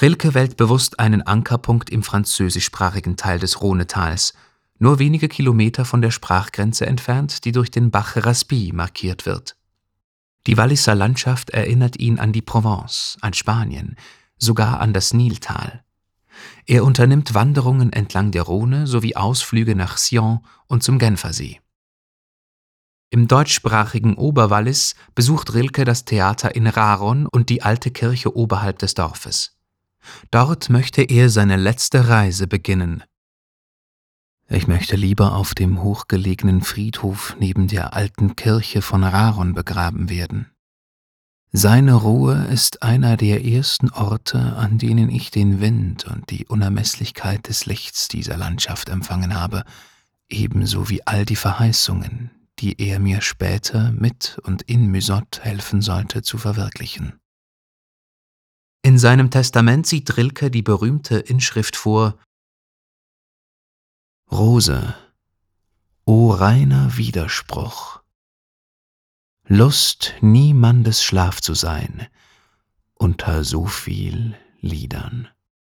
Rilke wählt bewusst einen Ankerpunkt im französischsprachigen Teil des Rhonetals, nur wenige Kilometer von der Sprachgrenze entfernt, die durch den Bach Raspi markiert wird. Die Walliser Landschaft erinnert ihn an die Provence, an Spanien, sogar an das Niltal. Er unternimmt Wanderungen entlang der Rhone sowie Ausflüge nach Sion und zum Genfersee. Im deutschsprachigen Oberwallis besucht Rilke das Theater in Raron und die alte Kirche oberhalb des Dorfes. Dort möchte er seine letzte Reise beginnen. Ich möchte lieber auf dem hochgelegenen Friedhof neben der alten Kirche von Raron begraben werden. Seine Ruhe ist einer der ersten Orte, an denen ich den Wind und die Unermesslichkeit des Lichts dieser Landschaft empfangen habe, ebenso wie all die Verheißungen, die er mir später mit und in Mysotte helfen sollte zu verwirklichen. In seinem Testament sieht Rilke die berühmte Inschrift vor: Rose, o reiner Widerspruch! Lust, niemandes Schlaf zu sein, unter so viel Liedern.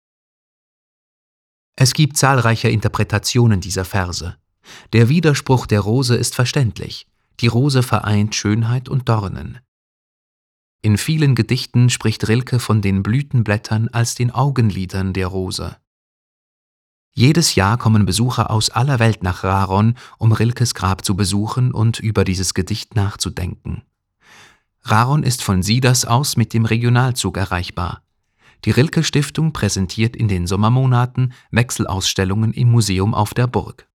Es gibt zahlreiche Interpretationen dieser Verse. Der Widerspruch der Rose ist verständlich. Die Rose vereint Schönheit und Dornen. In vielen Gedichten spricht Rilke von den Blütenblättern als den Augenlidern der Rose. Jedes Jahr kommen Besucher aus aller Welt nach Raron, um Rilkes Grab zu besuchen und über dieses Gedicht nachzudenken. Raron ist von Sieders aus mit dem Regionalzug erreichbar. Die Rilke-Stiftung präsentiert in den Sommermonaten Wechselausstellungen im Museum auf der Burg.